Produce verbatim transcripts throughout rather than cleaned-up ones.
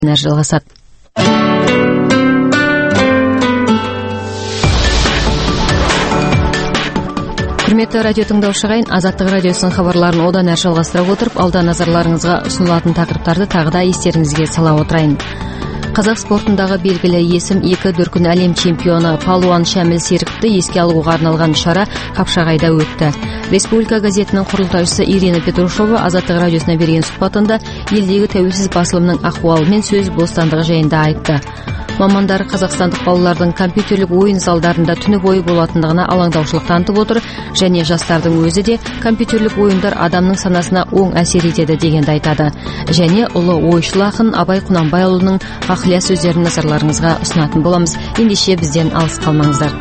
жалғасады. Құрметті радио тыңдаушы ағайын, Азаттық радиосының хабарларын одан әрі жалғастыра отырып, алда назарларыңызға ұсынылатын тақырыптарды тағы да естеріңізге сала отырайын. Қазақ спортындағы белгілі есім екі дүркін әлем чемпионы палуан Шәміл Серіковті еске алуға арналған шара Қапшағайда өтті. Республика газетінің құрылтайшысы Ирина Петрушова Азаттық радиосына берген сұхбатында елдегі тәуелсіз басылымның ахуалы мен сөз бостандығы жайында айтты. Мамандар қазақстандық балалардың компьютерлік ойын залдарында түні бойы болатындығына алаңдаушылық танытып отыр, және жастардың өзі де компьютерлік ойындар адамның санасына оң әсер етеді дегенді айтады. Және ұлы ойшыл ақын Абай Құнанбайұлының ақылия сөздерін назарларыңызға ұсынатын боламыз. Ендеше бізден алыс қалмаңыздар.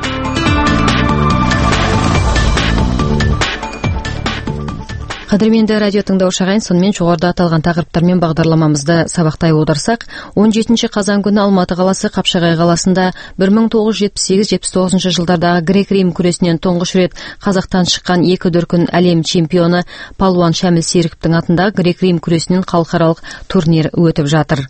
Қадірменді радио тыңдаушы ағайын, сонымен жоғарыда аталған тақырыптармен бағдарламамызды сабақтай отырсақ, он жетінші қазан күні Алматы қаласы Қапшағай қаласында бір мың тоғыз жүз жетпіс сегіз жетпіс тоғызыншы жылдардағы грек-рим күресінен тұңғыш рет Қазақтан шыққан екі дүркін әлем чемпионы палуан Шәміл Серіковтің атындағы грек-рим күресінен халықаралық турнир өтіп жатыр.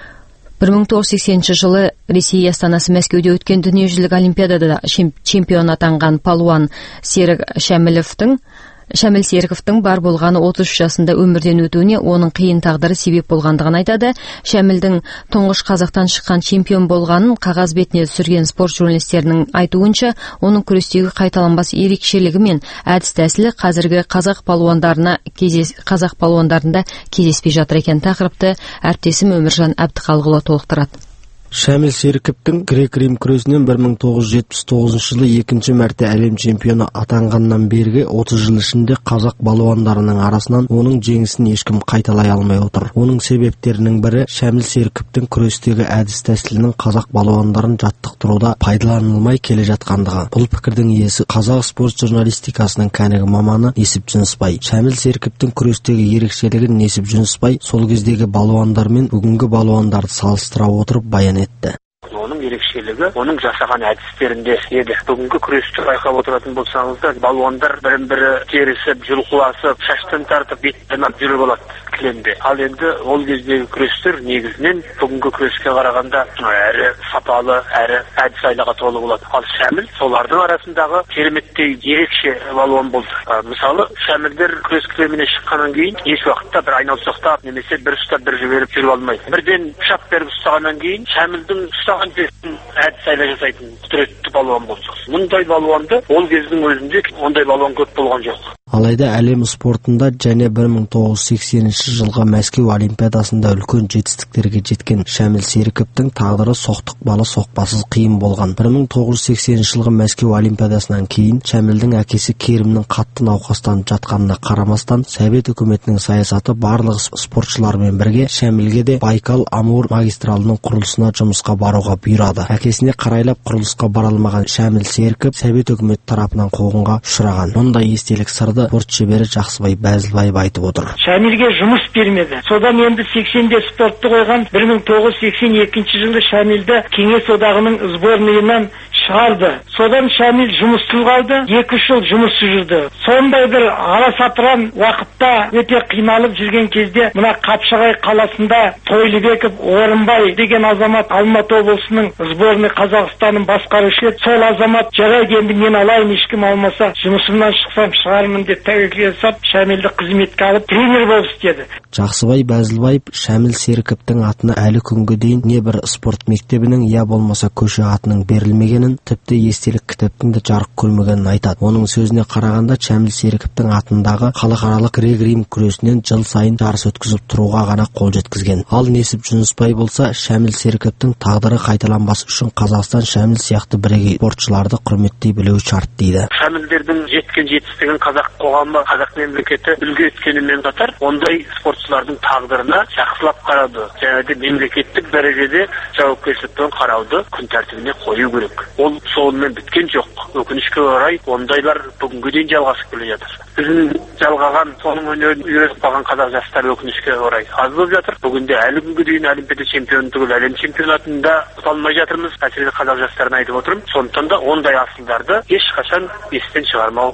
бір мың тоғыз жүз сексенінші жылы Ресей астанасы Мәскеуде өткен дүниежүзілік олимпиадада чемпион атанған палуан Серік Шәміловтің Шәміл Серіковтің бар болғаны отыз үш жасында өмірден өтуіне оның қиын тағдыры себеп болғандығын айтады. Шәмілдің тұңғыш Қазақтан шыққан чемпион болғанын қағаз бетіне түсірген спорт журналистерінің айтуынша, оның күрестегі қайталанбас ерекшелігі мен әдіс тәсілі қазіргі қазақ палуандарына кезес, қазақ палуандарында кездеспей жатыр екен. Тақырыпты әріптесім Өміржан Әбдіқалықұлы толықтырады. Шәміл Серіковтің грек-рим күресінен бір мың тоғыз жүз жетпіс тоғызыншы жылы екінші мәрте әлем чемпионы атанғаннан бергі отыз жыл ішінде қазақ балуандарының арасынан оның жеңісін ешкім қайталай алмай отыр. Оның себептерінің бірі Шәміл Серіковтің күрестегі әдіс тәсілінің қазақ балуандарын жаттықтыруда пайдаланылмай келе жатқандығы. Бұл пікірдің иесі қазақ спорт журналистикасының кәнігі маманы Несіп Жүнісбай. Шәміл Серіковтің күрестегі ерекшелігін Несіп Жүнісбай сол кездегі балуандар мен бүгінгі балуандарды салыстыра отырып баян етті. Оның ерекшелігі оның жасаған әдістерінде еді. Бүгінгі күресті байқап отыратын болсаңыздар, балуандар бірін-бірі терісіп, жұлқыласып, шаштан тартып, беттен жүріп алады кілемде. Ал енді ол кездегі күрестер негізінен бүгінгі күреске қарағанда әрі сапалы, әрі әдіс айлаға толы болады. Ал Шәміл солардың арасындағы кереметтей ерекше балуан болды. А, мысалы, Шәмілдер күрес кілеміне шыққаннан кейін еш уақытта бір айналсоқтап, немесе бір ұстап, бір жіберіп жүріп алмайды. Бірден шап беріп ұстағаннан кейін Шәмілдің ұстаған жерін әдіс айла жасайтын құдіретті балуан болды. Мұндай балуанды ол кездің өзінде ондай балуан көп болған жоқ. Алайда әлем спортында және бір мың тоғыз жүз сексенінші жылғы Мәскеу олимпиадасында үлкен жетістіктерге жеткен Шәміл Серіковтің тағдыры соқтықпалы соқпасыз қиын болған. бір мың тоғыз жүз сексенінші жылғы Мәскеу олимпиадасынан кейін Шәмілдің әкесі Керімнің қатты науқастанып жатқанына қарамастан, Совет үкіметінің саясаты барлық спортшылармен бірге Шәмілге де Байкал-Амур магистралының құрылысына жұмысқа баруға бұйырады. Әкесіне қарайлап құрылысқа бара алмаған Шәміл Серіков Совет үкіметі тарапынан қуғынға ұшыраған. Мұндай естелік сырды спорт шебері Жақсыбай Бәзілбаев айтып отыр. Шәмілге жұмыс бермеді. Содан енді сексенде спортты қойған. бір мың тоғыз жүз сексен екінші жылы Шәмілді Кеңес одағының сборныйынан шығарды. Содан Шәміл жұмыссыз қалды. екі үш жыл жұмыссыз жүрді. Сондай бір аласапыран уақытта өте қиналып жүрген кезде мына Қапшағай қаласында Тойлыбеков Орынбай деген азамат Алматы облысының сборный Қазақстанның басқарушы еді. Сол азамат жарайды енді мен алайын, ешкім алмаса жұмысымнан шықсам шығармын деп тәуекел жасап Шәмілді қызметке алып тренер болып істеді. Жақсыбай Бәзілбаев Шәміл Серіковтің атына әлі күнге дейін не бір спорт мектебінің, я болмаса көше атының берілмегенін, тіпті естелік кітаптың да жарық көрмегенін айтады. Оның сөзіне қарағанда, Шәміл Серіковтің атындағы халықаралық грек-рим күресінен жыл сайын жарыс өткізіп тұруға ғана қол жеткізген. Ал Несіп Жүнісбай болса, Шәміл Серіковтің тағдыры қайталанбас үшін Қазақстан Шәміл сияқты бірегей спортшыларды құрметтей білуі шарт дейді. Шәмілдердің жеткен жетістігін қазақ қоғамы, қазақ мемлекеті үлгі еткенімен қатар, ондай спортшылардың тағдырына жақсылап қарауды, және де мемлекеттік дәрежеде жауапкершілікпен қарауды күн тәртібіне қою керек. Ол соңымен біткен жоқ. Өкінішке орай, ондайлар бүгінге дейін жалғасып келе жатыр. Біздің жалғаған, соның өнерін үйретіп қалған қазақ жастары өкінішке орай аз болып жатыр. Бүгінде әлі күнге дейін олимпиада чемпионы түгіл әлем чемпионатында ұта алмай жатырмыз. Әсіресе қазақ жастарына айтып отырмын. Сондықтан да ондай асылдарды ешқашан естен шығармау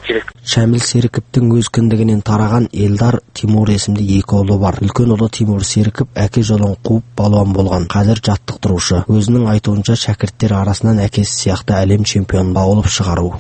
керек. Шамил Сериковтің өз кіндігінен тараған Элдар Тимур есімді екі ұлы бар. Үлкен ұлы Тимур Сериков әке жолын қуып балуан болған. Қазір жаттықтырушы. Өзінің айтуынша шәкірттер арасынан әкесі сияқты әлем чемпионы болып шығару.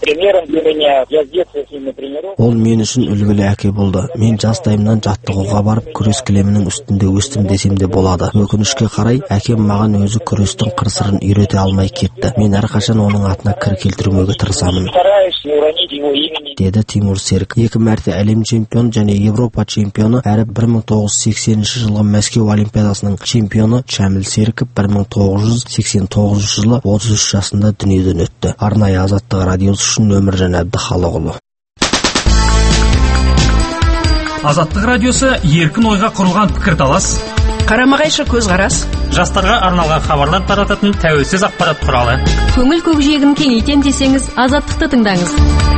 Ол мен үшін үлгілі әке болды. Мен жастайымнан жаттығуға барып күрес кілемінің үстінде өстім десем де болады. Өкінішке қарай, әкем маған өзі күрестің қыр-сырын үйрете алмай кетті. Мен әрқашан оның атына кір келтірмеуге тырысамын, деді Тимур Сериков. Екі мәрте әлем чемпионы және Европа чемпионы әрі бір мың тоғыз жүз сексенінші жылғы Мәскеу олимпиадасының чемпионы Шамил Сериков бір мың тоғыз жүз сексен тоғызыншы жылы отыз үш жасында дүниеден өтті. Арнайы Азаттық радиосы үшін Өміржан Әбдіхалықұлы. Азаттық радиосы еркін ойға құрылған пікірталас, қарама-қайшы көзқарас, жастарға арналған хабарлар тарататын тәуелсіз ақпарат құралы. Көңіл көкжиегін кеңейтем десеңіз, Азаттықты тыңдаңыз.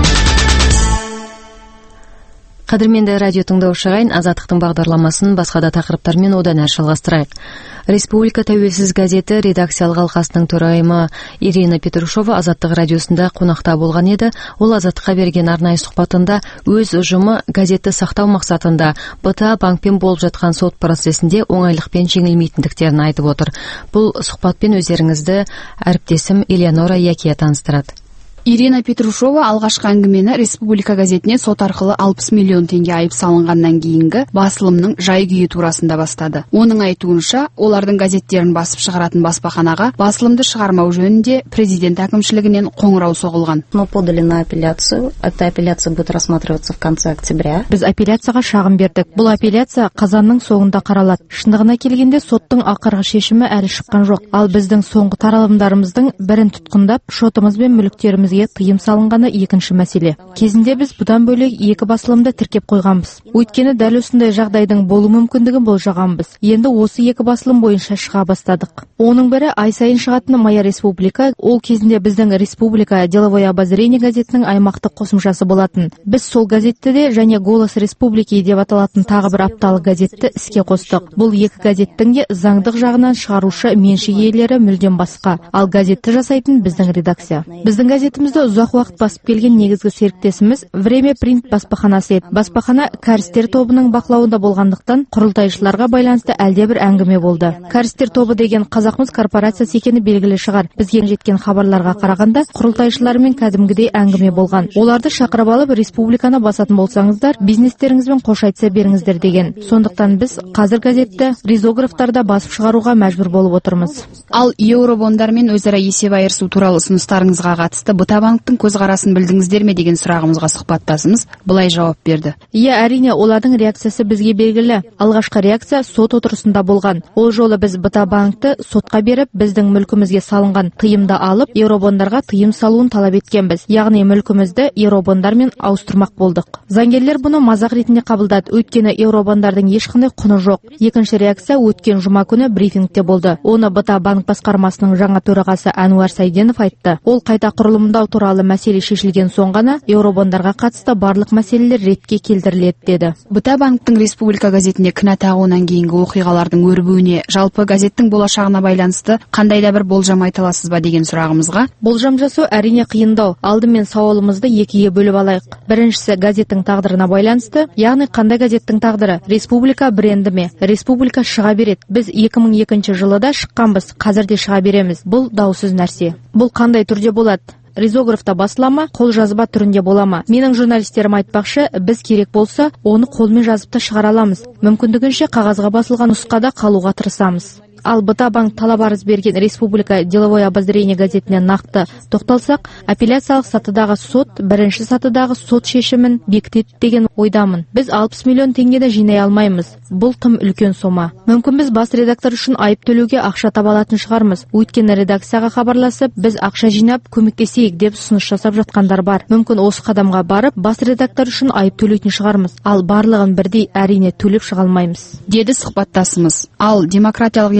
Қадірменді радио тыңдаушы ағайын, Азаттықтың бағдарламасын басқа да тақырыптармен одан әрі жалғастырайық. Республика тәуелсіз газеті редакциялық алқасының төрайымы Ирина Петрушова Азаттық радиосында қонақта болған еді. Ол Азаттыққа берген арнайы сұхбатында өз ұжымы газетті сақтау мақсатында Б Т А банкпен болып жатқан сот процесінде оңайлықпен жеңілмейтіндіктерін айтып отыр. Бұл сұхбатпен өздеріңізді әріптесім Элеонора Якия таныстырады. Ирина Петрушова алғашқы әңгімені Республика газетіне сот арқылы алпыс миллион теңге айып салынғаннан кейінгі басылымның жай-күйі турасында бастады. Оның айтуынша, олардың газеттерін басып шығаратын баспаханаға басылымды шығармау жөнінде президент әкімшілігінен қоңырау соғылған. Мы подали на апелляцию. Эта апелляция будет рассматриваться в конце октября. Біз апелляцияға шағым бердік. Бұл апелляция қазанның соңында қаралады. Шындығына келгенде соттың ақырғы шешімі әлі шыққан жоқ. Ал біздің соңғы таралымдарымыздың бірін тұтқындап, шотымыз бен мүліктерімізге тыйым салынғаны екінші мәселе. Кезінде біз бұдан бөлек екі басылымды тіркеп қойғанбыз. Өйткені дәл осындай жағдайдың болу мүмкіндігін болжағанбыз. Енді осы екі басылым бойынша шыға бастадық. Оның бірі ай сайын шығатын Моя Республика. Ол кезінде біздің Республика Деловое обозрение газетінің аймақтық қосымшасы болатын. Біз сол газетті де және Голос Республики деп аталатын тағы бір апталық газетті іске қостық. Бұл екі газеттің де заңдық жағынан шығарушы меншік иелері мүлдем басқа. Ал газетті жасайтын біздің редакция. Біздің газетімізді ұзақ уақыт басып келген негізгі серіктесіміз Время принт баспаханасы еді. Баспахана кәрістер тобының бақылауында болғандықтан құрылтайшыларға байланысты әлдебір әңгіме болды. Кәрістер тобы деген Қазақмыс корпорациясы екені белгілі шығар. Бізге жеткен хабарларға қарағанда құрылтайшылармен кәдімгідей әңгіме болған. Оларды шақырып алып республиканы басатын болсаңыздар, бизнестеріңізбен қош айтса беріңіздер деген. Сондықтан біз қазір газетті ризографтарда басып шығаруға мәжбүр болып отырмыз. Ал еуробондармен өзара есеп айырысу туралы ұсыныстарыңызға қатысты Б Т А банктың көзқарасын білдіңіздер ме деген сұрағымызға сұхбаттасымыз былай жауап берді. Иә, әрине, олардың реакциясы бізге белгілі. Алғашқы реакция сот отырысында болған. Ол жолы біз Б Т А банкты сотқа беріп, біздің мүлкімізге салынған тыйымды алып, еуробондарға тыйым салуын талап еткенбіз. Яғни мүлкімізді еуробондармен ауыстырмақ болдық. Заңгерлер бұны мазақ ретінде қабылдады, өйткені еуробондардың ешқандай құны жоқ. Екінші реакция өткен жұма күні брифингте болды. Оны Б Т А банк басқармасының жаңа төрағасы Әнуар Сайденов айтты. Ол қайта құрылымдау туралы мәселе шешілген соң ғана еуробондарға қатысты барлық мәселелер ретке келтіріледі деді. Б Т А банктың Республика газетіне кінә тағуынан кейінгі оқиғалардың өрбуіне, жалпы газеттің болашағына байланысты қандай да бір болжам айта аласыз ба деген сұрағымызға, болжам жасау әрине қиындау. Алдымен сауалымызды екіге бөліп алайық. Біріншісі газеттің тағдырына байланысты, яғни қандай газеттің тағдыры? Республика бренді ме? Республика шыға береді. Біз екі мың екінші жылыда шыққанбыз, қазір де шыға береміз. Бұл даусыз нәрсе. Бұл қандай түрде болады? Ризографта басылама, қол жазба түрінде болама. Менің журналистерім айтпақшы, біз керек болса, оны қолмен жазып та шығара аламыз. Мүмкіндігінше қағазға басылған нұсқада қалуға тырысамыз. Ал Б Т А банк талап арыз берген Республика Деловое обозрение газетіне нақты тоқталсақ, апелляциялық сатыдағы сот бірінші сатыдағы сот шешімін бекітеді деген ойдамын. Біз алпыс миллион теңгені жинай алмаймыз. Бұл тым үлкен сома. Мүмкін біз бас редактор үшін айып төлеуге ақша таба алатын шығармыз. Өйткені редакцияға хабарласып, біз ақша жинап көмектесейік деп ұсыныс жасап жатқандар бар. Мүмкін осы қадамға барып, бас редактор үшін айып төлейтін шығармыз. Ал барлығын бірдей әрине төлеп шыға алмаймыз, деді сұхбаттасымыз. Ал демократиялық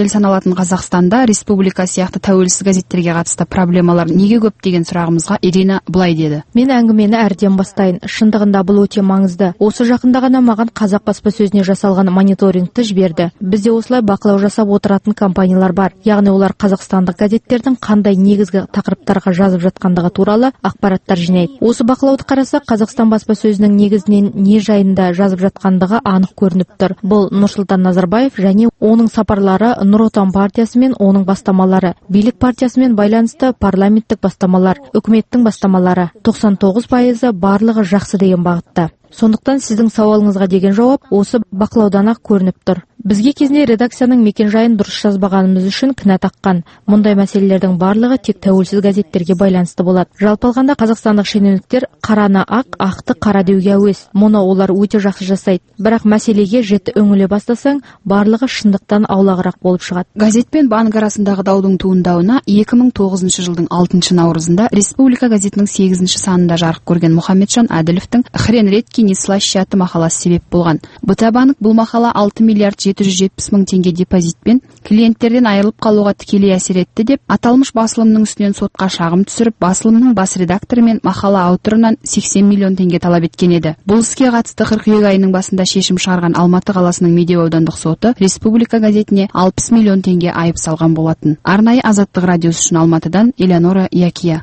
ел саналатын Қазақстанда республика сияқты тәуелсіз газеттерге қатысты проблемалар неге көп деген сұрағымызға Ирина былай деді. Мен әңгімені әрден бастайын. Шындығында бұл өте маңызды. Осы жақында ғана маған Қазақ баспасөзіне жасалған мониторингті жіберді. Бізде осылай бақылау жасап отыратын компаниялар бар. Яғни олар қазақстандық газеттердің қандай негізгі тақырыптарға жазып жатқандығы туралы ақпараттар жинайды. Осы бақылауды қарасақ, Қазақстан баспасөзінің негізінен не жайында жазып жатқандығы анық көрініп тұр. Бұл Нұрсұлтан Назарбаев және оның сапарлары, Нұр Отан партиясы мен оның бастамалары, билік партиясымен байланысты парламенттік бастамалар, үкіметтің бастамалары. тоқсан тоғыз пайызы барлығы жақсы деген бағытта. Сондықтан сіздің сауалыңызға деген жауап осы бақылаудан ақ көрініп тұр. Бізге кезінде редакцияның мекен-жайын дұрыс жазбағанымыз үшін кінә таққан. Мұндай мәселелердің барлығы тек тәуелсіз газеттерге байланысты болады. Жалпы алғанда қазақстандық шенеуніктер қараны ақ, ақты қара деуге әуес. Мұны олар өте жақсы жасайды. Бірақ мәселеге жіті үңіле бастасаң, барлығы шындықтан аулағырақ болып шығады. Газет пен банк арасындағы даудың туындауына екі мың тоғызыншы жылдың алтыншы наурызында Республика газетінің сегізінші санында жарық көрген Мұхамеджан Әділовтің «Хрен редки не слаще» атты мақаласы себеп болған. БТА банк бұл мақала алты миллиард жеті жүз жетпіс мың теңге депозитпен клиенттерден айырылып қалуға тікелей әсер етті деп аталмыш басылымның үстінен сотқа шағым түсіріп, басылымның бас редакторы мен мақала авторынан сексен миллион теңге талап еткен еді. Бұл іске қатысты қыркүйек айының басында шешім шығарған Алматы қаласының Медеу аудандық соты Республика газетіне алпыс миллион теңге айып салған болатын. Арнайы Азаттық радиосы үшін Алматыдан Элеонора Якия.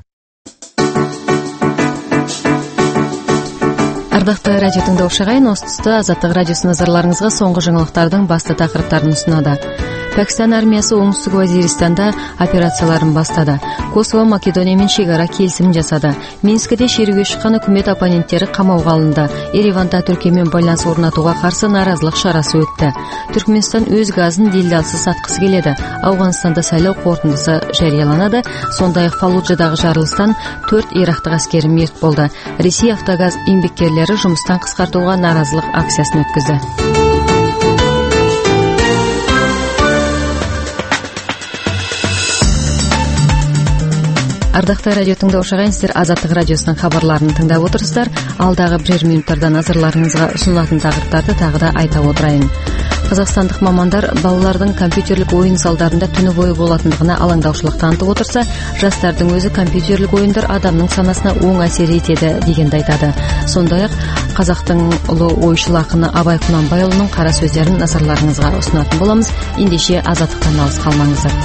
Ардақты радио тыңдаушы ағайын, осы тұста Азаттық радиосы назарларыңызға соңғы жаңалықтардың басты тақырыптарын ұсынады. Пәкістан армиясы оңтүстік Вазиристанда операцияларын бастады. Косово Македониямен шекара келісімін жасады. Минскіде шеруге шыққан үкімет оппоненттері қамауға алынды. Ереванда Түркиямен байланыс орнатуға қарсы наразылық шарасы өтті. Түркменстан өз газын делдалсыз сатқысы келеді. Ауғанстанда сайлау қорытындысы жарияланады. Сондай-ақ Фаллуджадағы жарылыстан төрт ирактық әскері мерт болды. Ресей автогаз еңбеккерлері жұмыстан қысқартуға наразылық акциясын өткізді. Ардақты радио тыңдаушы ағайын, сіздер Азаттық радиосының хабарларын тыңдап отырсыздар. Алдағы бірер минуттарда назарларыңызға ұсынылатын тақырыптарды тағы да айта отырайын. Қазақстандық мамандар балалардың компьютерлік ойын залдарында түні бойы болатындығына алаңдаушылық танытып отырса, жастардың өзі компьютерлік ойындар адамның санасына оң әсер етеді дегенді айтады. Сондай-ақ қазақтың ұлы ойшыл ақыны Абай Құнанбайұлының қара сөздерін назарларыңызға ұсынатын боламыз. Ендеше Азаттықтан алыс қалмаңыздар.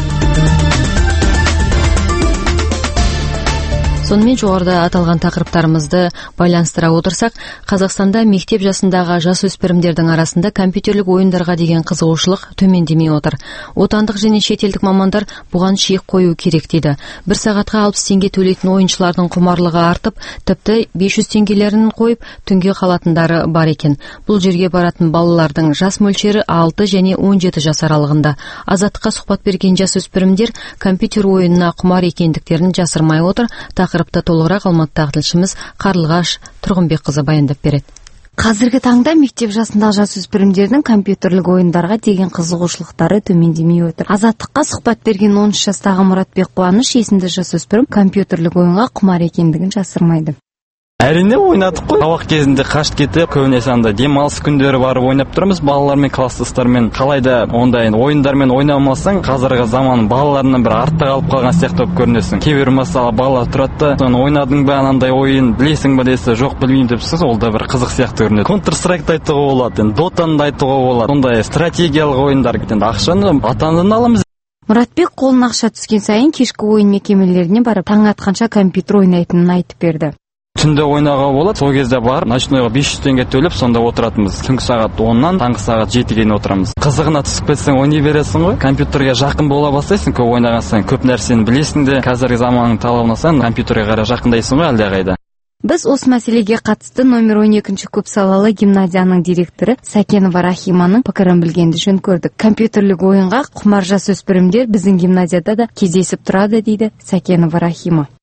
Сонымен жоғарыда аталған тақырыптарымызды байланыстыра отырсақ, Қазақстанда мектеп жасындағы жасөспірімдердің арасында компьютерлік ойындарға деген қызығушылық төмендемей отыр. Отандық және шетелдік мамандар бұған шек қою керек дейді. Бір сағатқа алпыс теңге төлейтін ойыншылардың құмарлығы артып, тіпті бес жүз теңгелерін қойып, түнге қалатындары бар екен. Бұл жерге баратын балалардың жас мөлшері алты және он жеті жас аралығында. Азаттыққа сұхбат берген жасөспірімдер компьютер ойынына құмар екендіктерін жасырмай отыр. Тақырыпты толығырақ Алматыдағы тілшіміз Қарлығаш Тұрғынбекқызы баяндап береді. Қазіргі таңда мектеп жасындағы жасөспірімдердің компьютерлік ойындарға деген қызығушылықтары төмендемей отыр. Азаттыққа сұхбат берген он үш жастағы Мұратбек Қуаныш есімді жасөспірім компьютерлік ойынға құмар екендігін жасырмайды. Әрине ойнадық қой. Сабақ кезінде қашып кетіп, көбінесе анда демалыс күндері барып ойнап тұрамыз балалармен, класстастармен. Қалайда ондай ойындармен ойнамасаң, қазіргі заман балаларынан бір артта қалып қалған сияқты болып көрінесің. Кейбір мысалы балалар тұрады, соны ойнадың ба, анандай ойын білесің ба десе, жоқ білмеймін депсіз, ол да бір қызық сияқты көрінеді. Counter Strike-ды айтуға болады, Dotаны айтуға болады. Сондай стратегиялық ойындар, енді ақшаны атандан аламыз. Мұратбек қолына ақша түскен сайын кешкі ойын мекемелеріне барып, таң атқанша компьютер ойнайтынын айтып берді. Түнде ойнауға болады. Сол кезде бар, ночнойға бес жүз теңге төлеп, сонда отыратынбыз. Түнгі сағат оннан таңғы сағат жетіге дейін отырамыз. Қызығына түсіп кетсең, ойнай бересің ғой. Компьютерге жақын бола бастайсың, көп ойнаған сайын көп нәрсені білесің де. Қазіргі заманның талабына сай компьютерге қарай жақындайсың ғой әлдеқайда. Біз осы мәселеге қатысты номер он екінші көпсалалы гимназияның директоры Сәкенова Рахиманың пікірін білгенді жөн көрдік. Компьютерлік ойынға құмар жасөспірімдер біздің гимназияда да кездесіп тұрады дейді Сәкенова Рахима.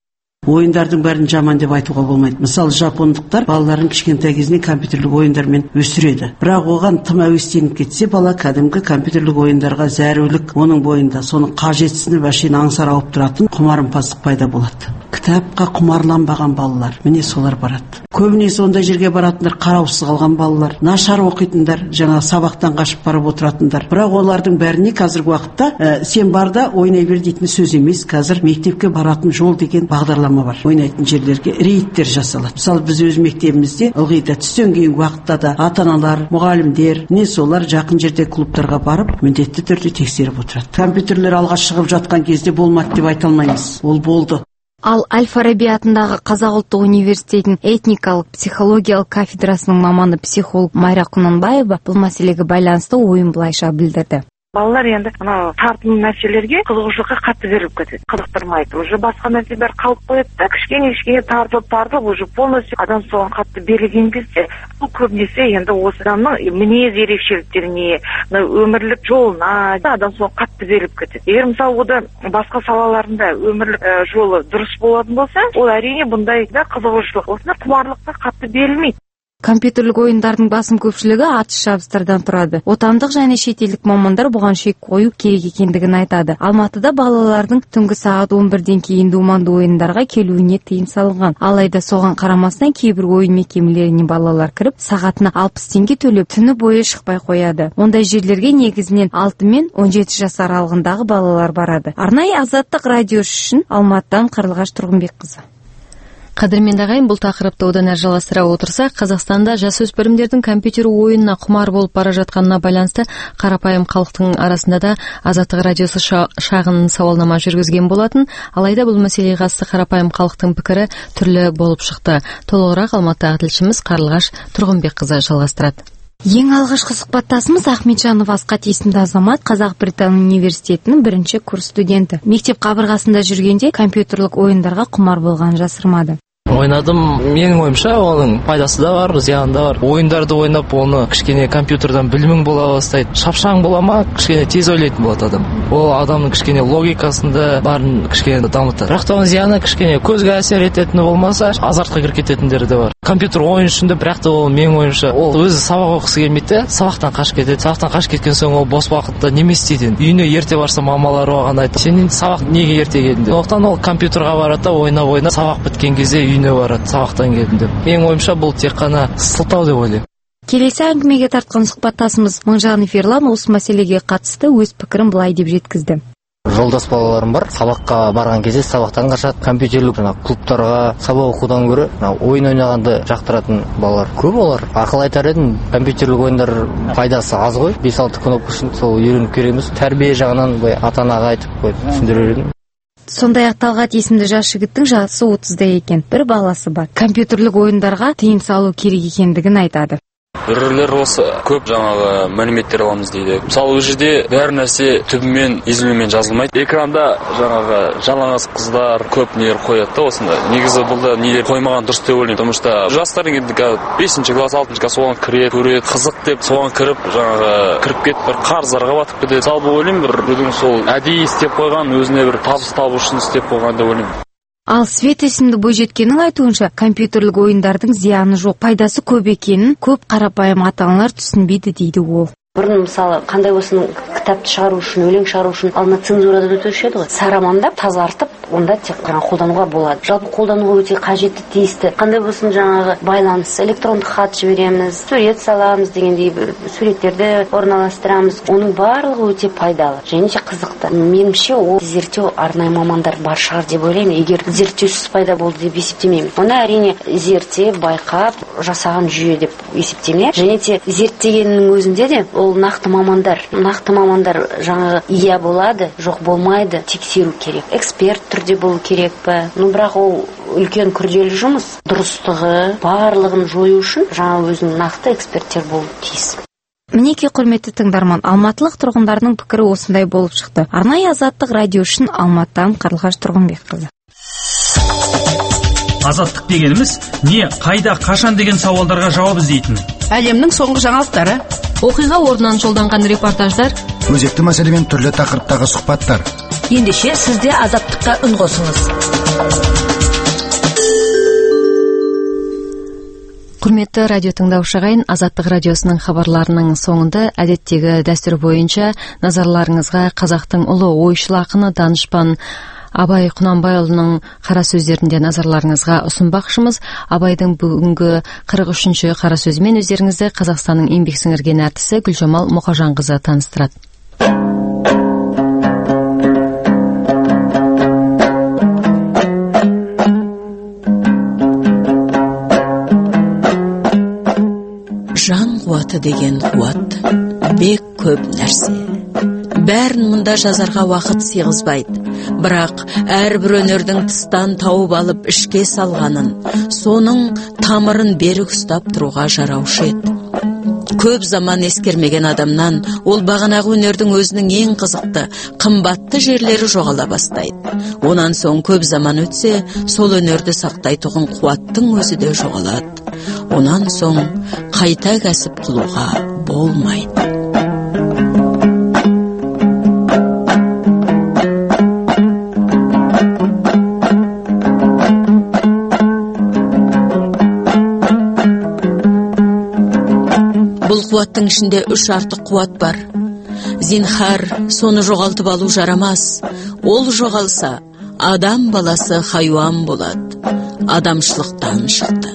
Ойындардың бәрін жаман деп айтуға болмайды. Мысалы, жапондықтар балаларын кішкентай кезінен компьютерлік ойындармен өсіреді. Бірақ оған тым әуестеніп кетсе, бала кәдімгі компьютерлік ойындарға зәрулік оның бойында, соның қажетсініп әшейін аңсар ауып тұратын құмарымпаздық пайда болады. Кітапқа құмарланбаған балалар, міне солар барады. Көбінесе ондай жерге баратындар қараусыз қалған балалар, нашар оқитындар, жаңа сабақтан қашып барып отыратындар. Бірақ олардың бәріне қазіргі уақытта ә, сен барда ойнай бер дейтін сөз емес. Қазір мектепке баратын жол деген бағдарлама бар. Ойнайтын жерлерге рейдтер жасалады. Мысалы, біз өз мектебімізде ылғи да түстен кейінгі уақытта да ата-аналар, мұғалімдер, не солар жақын жерде клубтарға барып, міндетті түрде тексеріп отырады. Компьютерлер алға шығып жатқан кезде болмады деп айта алмаймыз. Ол болды. Ал Әл-Фараби атындағы Қазақ ұлттық университетінің этникалық психологиялық кафедрасының маманы психолог Майра Құнанбаева бұл мәселеге байланысты ойын былайша білдірді. Балалар енді мына тартымды нәрселерге қызығушылыққа қатты беріліп кетеді. Қызықтырмайды. Уже басқа нәрселер қалып қояды да, кішкене кішкене тартып тартып уже полностью адам соған қатты берілген кезде, бұл көбінесе енді осы адамның мінез ерекшеліктеріне, өмірлік жолына адам соған қатты беріліп кетеді. Егер мысалы ода басқа салаларында өмірлік жолы дұрыс болатын болса, ол әрине бұндай да қызығушылық, осындай құмарлыққа қатты берілмейді. Компьютерлік ойындардың басым көпшілігі атыс шабыстардан тұрады. Отандық және шетелдік мамандар бұған шек қою керек екендігін айтады. Алматыда балалардың түнгі сағат он бірден кейін думанды ойындарға келуіне тыйым салынған. Алайда соған қарамастан кейбір ойын мекемелеріне балалар кіріп, сағатына алпыс теңге төлеп, түні бойы шықпай қояды. Ондай жерлерге негізінен алты мен он жеті жас аралығындағы балалар барады. Арнайы Азаттық радиосы үшін Алматыдан Қарлығаш Тұрғынбекқызы. Қадірменді ағайын, бұл тақырыпты одан әрі жалғастыра отырсақ, Қазақстанда жасөспірімдердің компьютер ойынына құмар болып бара жатқанына байланысты қарапайым халықтың арасында да Азаттық радиосы шағын сауалнама жүргізген болатын, алайда бұл мәселеге қатысты қарапайым халықтың пікірі түрлі болып шықты. Толығырақ Алматыдағы тілшіміз Қарлығаш Тұрғынбекқызы жалғастырады. Ең алғашқы сұхбаттасымыз Ахметжанов Асқат есімді азамат, Қазақ-Британ университетінің бірінші курс студенті. Мектеп қабырғасында жүргенде компьютерлік ойындарға құмар болғанын жасырмады. Ойнадым, менің ойымша оның пайдасы да бар, зияны да бар. Ойындарды ойнап, оны кішкене компьютерден білімің бола бастайды. Шапшаң бола ма, кішкене тез ойлайтын болады адам. Ол адамның кішкене логикасында барын кішкене дамытады. Бірақ та оның зияны кішкене көзге әсер ететіні болмаса, азартқа кіріп кететіндері де бар. Компьютер ойын ішінде, бірақ та ол менің ойымша, ол өзі сабақ оқысы келмейді, сабақтан қашып кетеді. Сабақтан қашып кеткен соң ол бос уақытта неме істейді? Үйіне ерте барса, мамалары оған айтады: "Сен енді сабақ неге ерте келдің?" деп. Сондықтан ол компьютерға барады да, ойнап ойнап, сабақ біткен кезде үйіне барады, сабақтан келдім деп. Менің ойымша бұл тек қана сылтау деп ойлаймын. Келесі әңгімеге тартқан сұхбаттасымыз Мыңжанов Ерлан осы мәселеге қатысты өз пікірін былай деп жеткізді. Жолдас балаларым бар, сабаққа барған кезде сабақтан қашады, компьютерлік клубтарға сабақ оқудан гөрі ойын ойнағанды жақтыратын балалар көп. Олар ақыл айтар едім, компьютерлік ойындар пайдасы аз ғой, бес алты кнопка үшін сол үйреніп кереміз. Тәрбие жағынан ата-анаға айтып қойып түсіндірер едім. Сондай-ақ Талғат есімді жас жігіттің жасы отызда екен, бір баласы бар. Компьютерлік ойындарға тыйым салу керек екендігін айтады. Біреулер осы көп жаңағы мәліметтер аламыз дейді. Мысалы, ол жерде бәр нәрсе түбімен, езілумен жазылмайды. Экранда жаңағы жалаңаш қыздар көп нелер қояды да осында. Негізі бұл да нелер қоймаған дұрыс деп ойлаймын. Потому что жастар енді бесінші класс, алтыншы класс соған кіреді, көреді, қызық деп соған кіріп, жаңағы кіріп кетіп бір қарыздарға батып кетеді. Мысалы, бұл ойлаймын, бір біреудің сол әдейі істеп қойған, өзіне бір табыс табу үшін істеп қойған деп ойлаймын. Ал Свет есімді бойжеткеннің айтуынша, компьютерлік ойындардың зияны жоқ, пайдасы көп екенін көп қарапайым ата-аналар түсінбейді дейді ол. Бұрын мысалы қандай осының кітапты шығару үшін, өлең шығару үшін алдына цензурадан өтуші еді ғой. Сарамандап, тазартып, онда тек қана қолдануға болады. Жалпы қолдануға өте қажетті, тиісті. Қандай болсын жаңағы байланыс, электрондық хат жібереміз, сурет саламыз дегендей, суреттерді орналастырамыз. Оның барлығы өте пайдалы және де қызықты. Меніңше ол зерттеу арнайы мамандар бар шығар деп ойлаймын. Егер зерттеусіз пайда болды деп есептемеймін. Оны әрине зерттеп, байқап жасаған жүйе деп есептемеймін. Және де зерттегеннің өзінде де ол нақты мамандар, нақты мамандар жаңағы иә болады, жоқ болмайды, тексеру керек. Эксперт түрде болу керек па? Ну, бірақ ол үлкен күрделі жұмыс. Дұрыстығы, барлығын жою үшін жаңа өзінің нақты эксперттер болу тиіс. Мінеки құрметті тыңдарман, алматылық тұрғындардың пікірі осындай болып шықты. Арнайы Азаттық радио үшін Алматыдан Қарлығаш Тұрғынбекқызы. Азаттық дегеніміз не, қайда, қашан деген сауалдарға жауап іздейтін. Әлемнің соңғы жаңалықтары, оқиға орнынан жолданған репортаждар, өзекті мәселемен түрлі тақырыптағы сұхбаттар. Ендеше сізде Азаттыққа үн қосыңыз. Құрметті радио тыңдаушы ағайын, Азаттық радиосының хабарларының соңында әдеттегі дәстүр бойынша назарларыңызға қазақтың ұлы ойшыл ақыны данышпан Абай Құнанбайұлының қара сөздерінде назарларыңызға ұсынбақшымыз. Абайдың бүгінгі қырық үшінші қара сөзімен өздеріңізді Қазақстанның еңбек сіңірген әртісі Гүлжамал Мұқажанқызы таныстырады. Жан қуаты деген қуат, бек көп нәрсе. Бәрін мұнда жазарға уақыт сыйғызбайды. Бірақ әрбір өнердің тыстан тауып алып ішке салғанын, соның тамырын берік ұстап тұруға жараушы еді. Көп заман ескермеген адамнан ол бағанағы өнердің өзінің ең қызықты, қымбатты жерлері жоғала бастайды. Онан соң көп заман өтсе, сол өнерді сақтайтұғын қуаттың өзі де жоғалады. Онан соң қайта кәсіп қылуға болмайды. Бұл қуаттың ішінде үш артық қуат бар. Зинхар, соны жоғалтып алу жарамас. Ол жоғалса, адам баласы хайуан болады. Адамшылықтан шықты.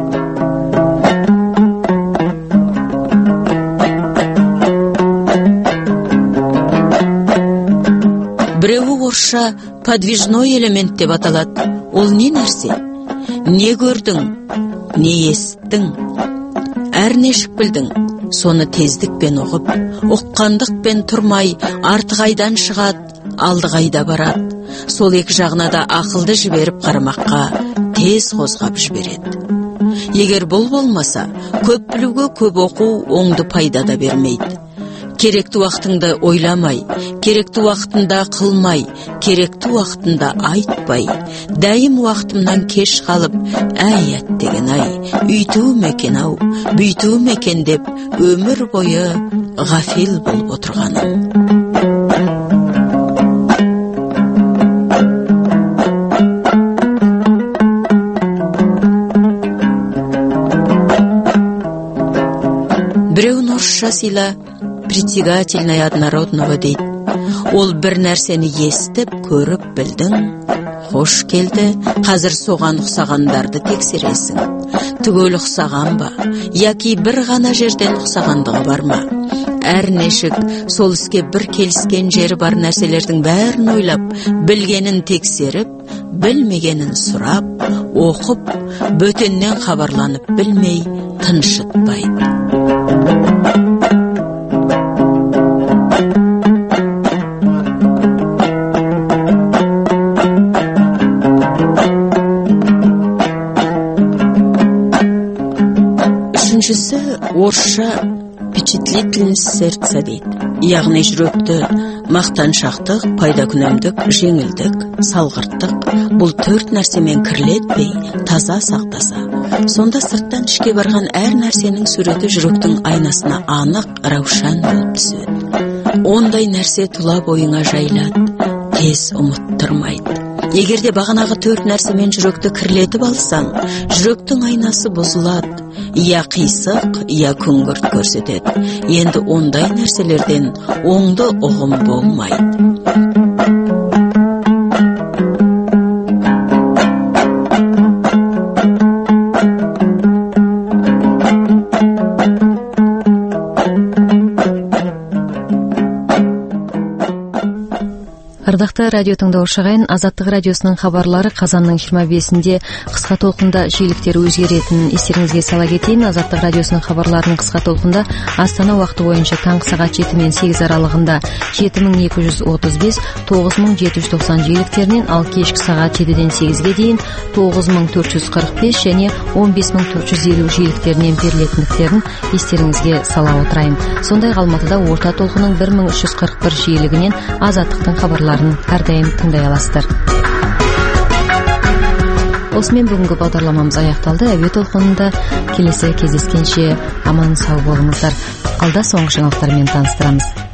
Біреуі орысша подвижной элемент деп аталады. Ол не нәрсе? Не көрдің? Не естің? Әрнешік білдің? Соны тездікпен ұғып, ұққандықпен тұрмай, артығайдан шығады, алдығайда барады. Сол екі жағына да ақылды жіберіп қарамаққа тез қозғап жібереді. Егер бұл болмаса, көп білуге көп оқу оңды пайда да бермейді. Керекті уақытыңды ойламай, керекті уақытында қылмай, керекті уақытында айтпай, дәйім уақытымнан кеш қалып, әй әттеген ай, үйту мекен ау, бүйту мекен деп өмір бойы ғафил болып отырғаным. Біреуін орысша сыйла притягательное однородного дейді. Ол бір нәрсені естіп, көріп білдің. Хош келді, қазір соған ұқсағандарды тексересің. Түгел ұқсаған ба, яки бір ғана жерден ұқсағандығы бар ма? Әрнешік сол іске бір келіскен жері бар нәрселердің бәрін ойлап, білгенін тексеріп, білмегенін сұрап, оқып, бөтеннен хабарланып білмей, тыншытпайды. Үшіншісі орысша впечатлительность сердца дейді. Яғни жүректі мақтаншақтық, пайдакүнемдік, жеңілдік, салғырттық, бұл төрт нәрсемен кірлетпей, таза сақтаса, сонда сырттан ішке барған әр нәрсенің суреті жүректің айнасына анық, раушан болып түседі. Ондай нәрсе тұла бойыңа жайлады, тез ұмыттырмайды. Егерде бағанағы төрт нәрсемен жүректі кірлетіп алсаң, жүректің айнасы бұзылады, я қисық, я күңгірт көрсетеді. Енді ондай нәрселерден оңды ұғым болмайды. Ардақты радио тыңдаушы ағайын, Азаттық радиосының хабарлары қазанның жиырма бесінде қысқа толқында жиіліктері өзгеретінін естеріңізге сала кетейін. Азаттық радиосының хабарларының қысқа толқында Астана уақыты бойынша таңғы сағат жеті мен сегіз аралығында жеті мың екі жүз отыз бес тоғыз мың жеті жүз тоқсан жиіліктерінен, ал кешкі сағат жетіден сегізге дейін тоғыз мың төрт жүз қырық бес және он бес мың төрт жүз елу жиіліктерінен берілетіндіктерін естеріңізге сала отырайын. Сондай Алматыда орта толқының бір мың үш жүз қырық бір жиілігінен Азаттықтың хабарларын әрдайым тыңдай аласыздар. Осымен бүгінгі бағдарламамыз аяқталды. Әуе толқынында келесі кездескенше аман сау болыңыздар. Алда соңғы жаңалықтармен таныстырамыз.